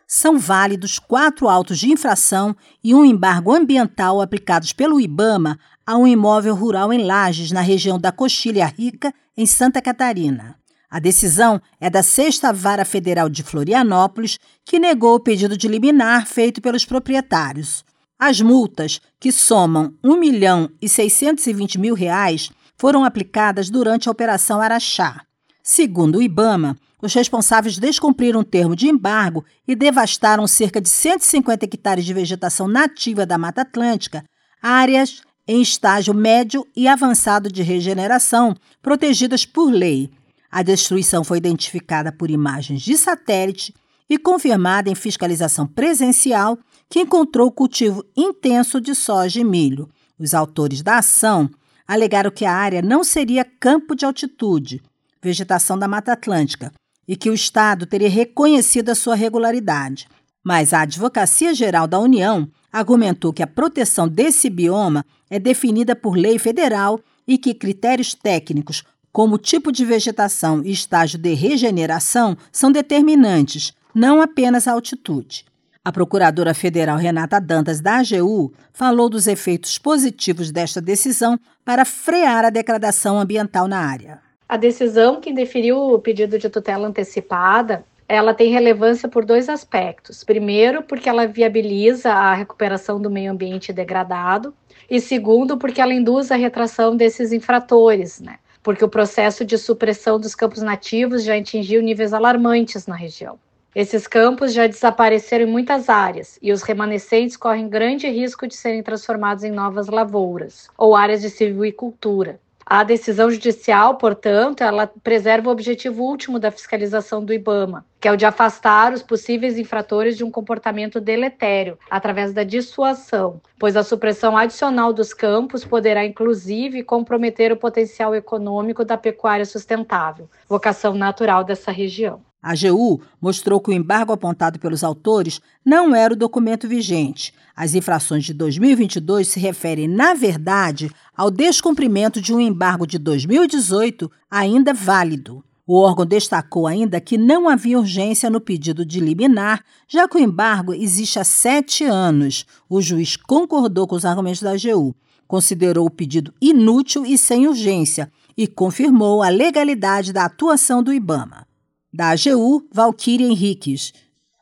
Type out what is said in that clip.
São válidos 4 autos de infração e um embargo ambiental aplicados pelo IBAMA a um imóvel rural em Lages, na região da Coxilha Rica, em Santa Catarina. A decisão é da 6ª Vara Federal de Florianópolis, que negou o pedido de liminar feito pelos proprietários. As multas, que somam R$ 1.620.000, foram aplicadas durante a Operação Araxá. Segundo o IBAMA, os responsáveis descumpriram o termo de embargo e devastaram cerca de 150 hectares de vegetação nativa da Mata Atlântica, áreas em estágio médio e avançado de regeneração, protegidas por lei. A destruição foi identificada por imagens de satélite e confirmada em fiscalização presencial, que encontrou cultivo intenso de soja e milho. Os autores da ação alegaram que a área não seria campo de altitude, vegetação da Mata Atlântica, e que o Estado teria reconhecido a sua regularidade. Mas a Advocacia Geral da União argumentou que a proteção desse bioma é definida por lei federal e que critérios técnicos, como tipo de vegetação e estágio de regeneração, são determinantes, não apenas a altitude. A procuradora federal Renata Dantas, da AGU, falou dos efeitos positivos desta decisão para frear a degradação ambiental na área. A decisão que deferiu o pedido de tutela antecipada, ela tem relevância por 2 aspectos. Primeiro, porque ela viabiliza a recuperação do meio ambiente degradado, e segundo, porque ela induz a retração desses infratores, porque o processo de supressão dos campos nativos já atingiu níveis alarmantes na região. Esses campos já desapareceram em muitas áreas e os remanescentes correm grande risco de serem transformados em novas lavouras ou áreas de silvicultura. A decisão judicial, portanto, ela preserva o objetivo último da fiscalização do IBAMA, que é o de afastar os possíveis infratores de um comportamento deletério, através da dissuasão, pois a supressão adicional dos campos poderá, inclusive, comprometer o potencial econômico da pecuária sustentável, vocação natural dessa região. A AGU mostrou que o embargo apontado pelos autores não era o documento vigente. As infrações de 2022 se referem, na verdade, ao descumprimento de um embargo de 2018 ainda válido. O órgão destacou ainda que não havia urgência no pedido de liminar, já que o embargo existe há 7 anos. O juiz concordou com os argumentos da AGU, considerou o pedido inútil e sem urgência e confirmou a legalidade da atuação do IBAMA. Da AGU, Valquíria Henriques.